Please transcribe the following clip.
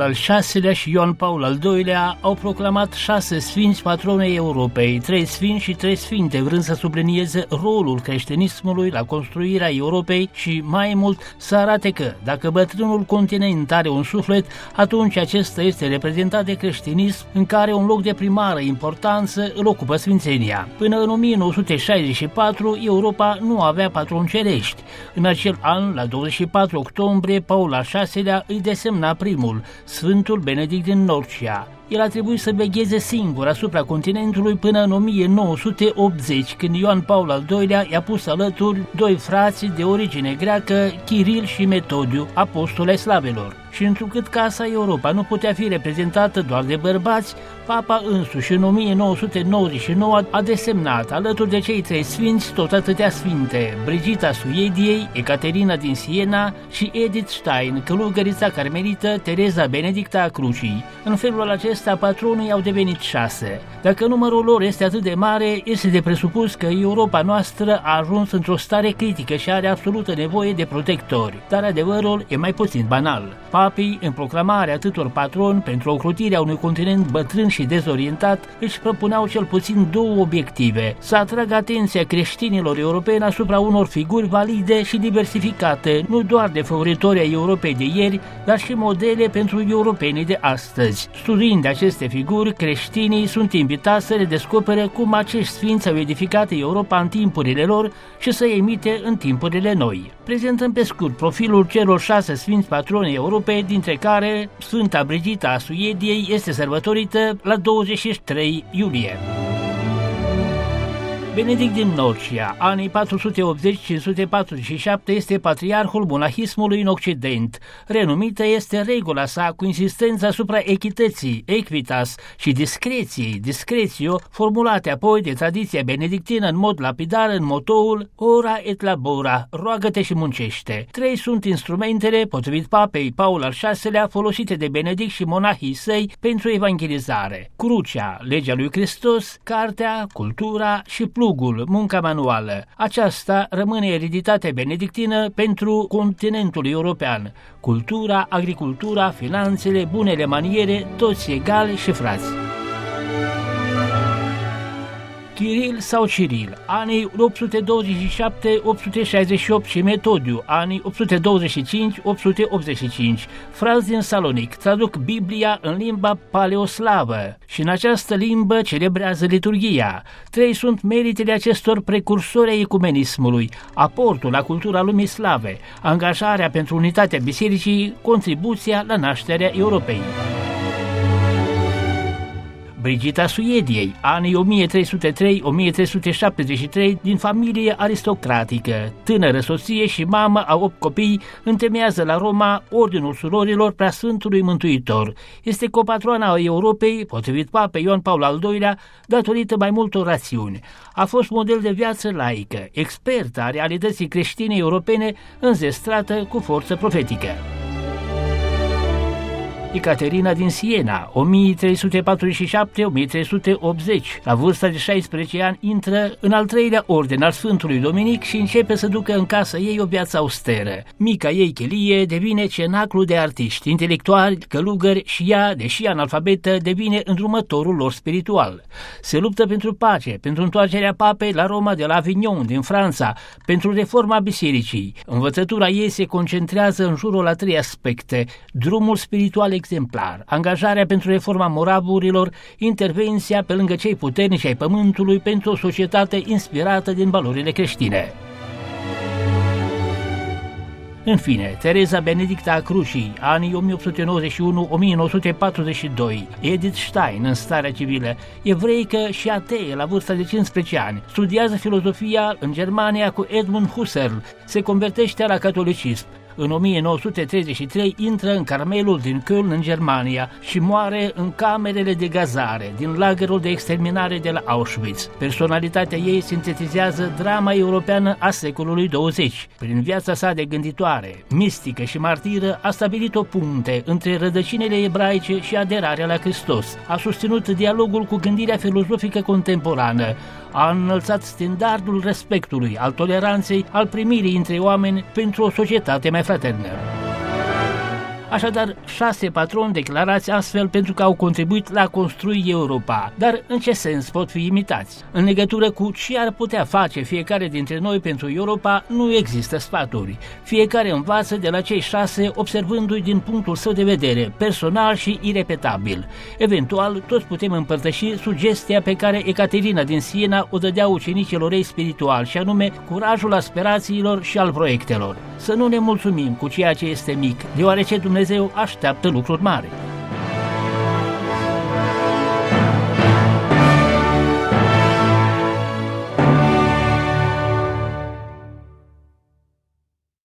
al VI-lea și Ioan Paul al II-lea au proclamat 6 sfinți patronei Europei, 3 sfinți și 3 sfinte, vrând să sublinieze rolul creștinismului la construirea Europei și, mai mult, să arate că, dacă bătrânul continent are un suflet, atunci acesta este reprezentat de creștinism, în care un loc de primară importanță îl ocupă sfințenia. Până în 1964, Europa nu avea patroni cerești. În acel an, la 24 octombrie, Paul al VI-lea îi desemna primul, Sfântul Benedict din Norcia. El a trebuit să vegheze singur asupra continentului până în 1980, când Ioan Paul al II-lea i-a pus alături 2 frați de origine greacă, Chiril și Metodiu, apostole slavelor. Și întrucât Casa Europa nu putea fi reprezentată doar de bărbați, Papa însuși în 1999 a desemnat, alături de cei 3 sfinți, tot atâtea sfinte: Brigita Suediei, Ecaterina din Siena și Edith Stein, călugărița carmelită Tereza Benedicta a Crucii. În felul acesta, patronii au devenit 6. Dacă numărul lor este atât de mare, este de presupus că Europa noastră a ajuns într-o stare critică și are absolută nevoie de protectori. Dar adevărul e mai puțin banal. Papii, în proclamarea atâtor patroni pentru ocrotirea unui continent bătrân și dezorientat, își propuneau cel puțin 2 obiective: să atragă atenția creștinilor europeni asupra unor figuri valide și diversificate, nu doar de favoritori ai Europei de ieri, dar și modele pentru europenii de astăzi. Studiind aceste figuri, creștinii sunt invitați să redescopere cum acești sfinți au edificat Europa în timpurile lor și să imite în timpurile noi. Prezentăm pe scurt profilul celor 6 sfinți patroni Europei, dintre care Sfânta Brigita a Suediei este sărbătorită la 23 iulie. Benedict din Norcia, anii 480-547, este patriarhul monahismului în Occident. Renumită este regula sa cu insistența asupra echității, equitas, și discreției, discretio, formulate apoi de tradiția benedictină în mod lapidar în motoul ora et labora, roagă-te și muncește. 3 sunt instrumentele, potrivit papei Paul al VI-lea, folosite de Benedict și monahii săi pentru evangelizare: crucea, legea lui Hristos, cartea, cultura și plugul, munca manuală. Aceasta rămâne ereditatea benedictină pentru continentul european: cultura, agricultura, finanțele, bunele maniere, toți egali și frați. Chiril sau Ciril, anii 827-868 și Metodiu, anii 825-885, frați din Salonic, traduc Biblia în limba paleoslavă și în această limbă celebrează liturghia. 3 sunt meritele acestor precursori ai ecumenismului: aportul la cultura lumii slave, angajarea pentru unitatea bisericii, contribuția la nașterea Europei. Brigita Suediei, anii 1303-1373, din familie aristocratică, tânără soție și mamă a 8 copii, întemeiază la Roma Ordinul Surorilor Preasfântului Mântuitor. Este copatroana a Europei, potrivit Papei Ioan Paul al II-lea, datorită mai multor rațiuni. A fost model de viață laică, expertă a realității creștine europene, înzestrată cu forță profetică. Ecaterina din Siena, 1347-1380, la vârsta de 16 ani, intră în al 3-lea orden al Sfântului Dominic și începe să ducă în casă ei o viață austeră. Mica ei chelie devine cenaclu de artiști, intelectuali, călugări și ea, deși analfabetă, devine îndrumătorul lor spiritual. Se luptă pentru pace, pentru întoarcerea papei la Roma de la Avignon, din Franța, pentru reforma bisericii. Învățătura ei se concentrează în jurul a 3 aspecte: drumul spiritual exemplar, angajarea pentru reforma moravurilor, intervenția pe lângă cei puternici ai pământului pentru o societate inspirată din valorile creștine. În fine, Tereza Benedicta a Crucii, anii 1891-1942, Edith Stein, în starea civilă, evreică și atee la vârsta de 15 ani, studiază filozofia în Germania cu Edmund Husserl, se convertește la catolicism. În 1933 intră în Carmelul din Köln, în Germania, și moare în camerele de gazare din lagărul de exterminare de la Auschwitz. Personalitatea ei sintetizează drama europeană a secolului 20. Prin viața sa de gânditoare, mistică și martiră, a stabilit o punte între rădăcinile ebraice și aderarea la Hristos. A susținut dialogul cu gândirea filozofică contemporană. A înălțat standardul respectului, al toleranței, al primirii între oameni pentru o societate mai fraternă. Așadar, 6 patroni declarați astfel pentru că au contribuit la construi Europa. Dar în ce sens pot fi imitați? În legătură cu ce ar putea face fiecare dintre noi pentru Europa, nu există sfaturi. Fiecare învață de la cei 6, observându-i din punctul său de vedere, personal și irepetabil. Eventual, toți putem împărtăși sugestia pe care Ecaterina din Siena o dădea ucenicilor ei spirituali, și anume curajul aspirațiilor și al proiectelor. Să nu ne mulțumim cu ceea ce este mic, deoarece Dumnezeu așteaptă lucruri mari.